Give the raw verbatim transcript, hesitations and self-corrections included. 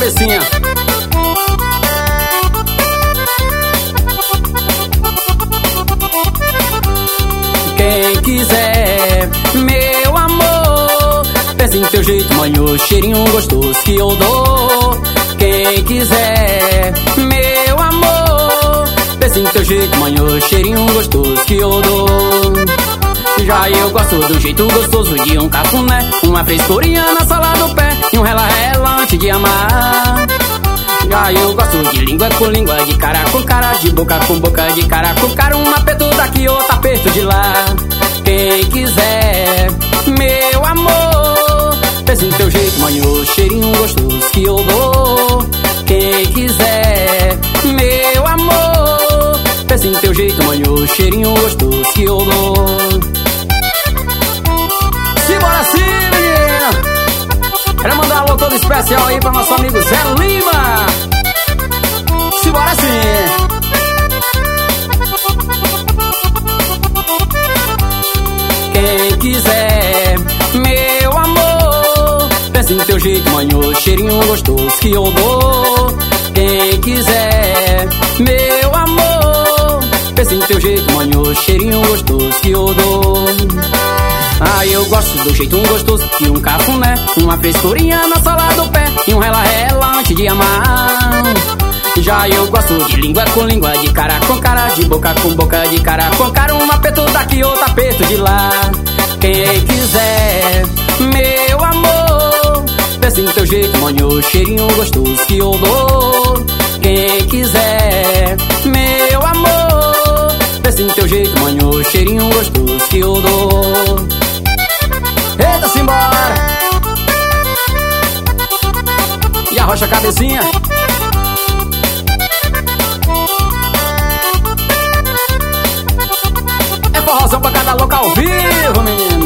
cabecinha. Quem quiser, meu amor, pense em teu jeito manhoso, cheirinho gostoso que eu dou. Quem quiser, meu amor, pense em teu jeito manhoso, cheirinho gostoso que eu dou. Já eu gosto do jeito gostoso de um cafuné, uma frescurinha na sola do pé e um rela-rela antes de amar. Já eu gosto de língua com língua, de cara com cara, de boca com boca, de cara com cara, um aperto daqui, outro aperto de lá. Quem quiser, meu amor, pense em teu jeito manhoso, cheirinho gostoso que eu dou. Quem quiser, meu amor, pense em teu jeito manhoso, cheirinho gostoso que eu dou. Simbora sim, menina! Quero mandar um alô todo especial aí pra nosso amigo Zé Lima. Simbora sim! Quem quiser, meu amor, pense em teu jeito manhoso, cheirinho gostoso que eu dou. Quem quiser, meu amor, pense em teu jeito manhoso, cheirinho gostoso que eu dou. Ah, eu gosto do jeito gostoso de um cafuné, uma frescurinha na sola do pé e um rela-rela antes de amar. Já eu gosto de língua com língua, de cara com cara, de boca com boca, de cara com cara, um aperto daqui, outro aperto de lá. Quem quiser, meu amor, pense em teu jeito manhoso, cheirinho gostoso que eu dou. Quem quiser, meu amor, pense em teu jeito manhoso, cheirinho gostoso que eu dou. Eita, simbora! E arrocha a cabecinha. É forrozão pra cada louco ao vivo, menino.